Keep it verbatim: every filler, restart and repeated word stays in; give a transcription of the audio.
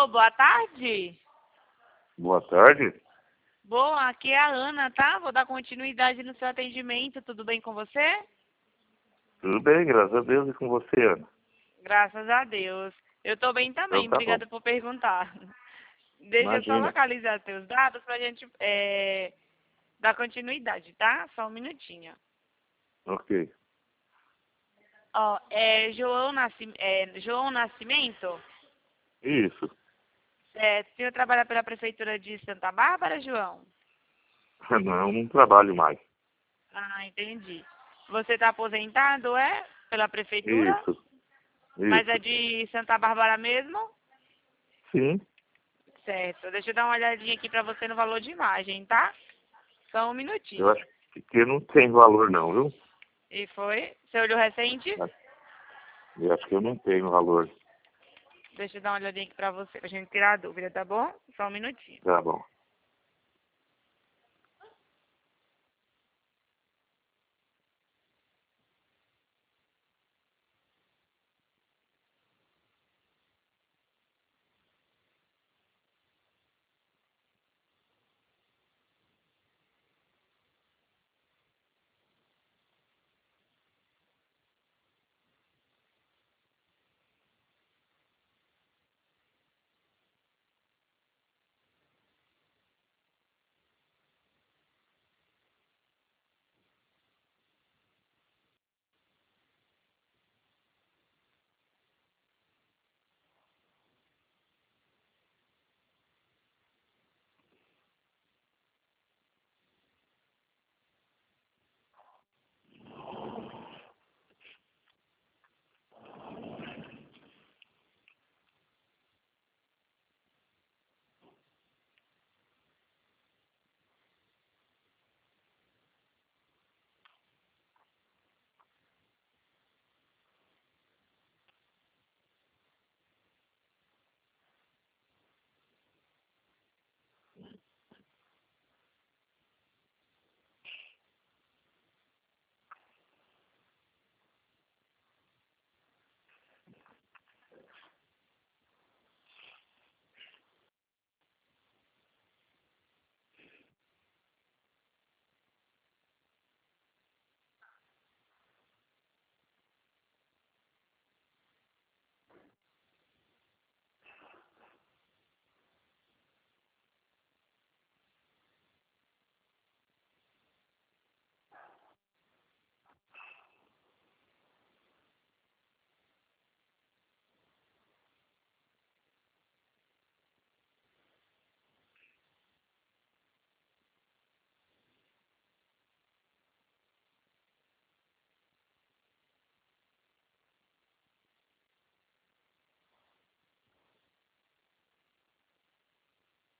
Alô, boa tarde. Boa tarde. Bom, aqui é a Ana, tá? Vou dar continuidade no seu atendimento. Tudo bem com você? Tudo bem, graças a Deus, e com você, Ana? Graças a Deus. Eu tô bem também, Então tá bom. obrigada por perguntar. Deixa eu só Imagina. localizar seus dados pra gente é, dar continuidade, tá? Só um minutinho. Ok. Ó, é João, Nasci... é João Nascimento? Isso. É, o senhor trabalha pela Prefeitura de Santa Bárbara, João? Não, não trabalho mais. Ah, entendi. Você está aposentado, é? Pela Prefeitura? Isso. Mas é Isso. de Santa Bárbara mesmo? Sim. Certo. Deixa eu dar uma olhadinha aqui para você no valor de imagem, tá? Só um Eu minutinho. acho que não tem valor não, viu? E foi? Você olhou recente? Eu acho que eu não tenho valor. Deixa eu dar uma olhadinha aqui para você, pra gente tirar a dúvida, tá bom? Só um minutinho. Tá bom.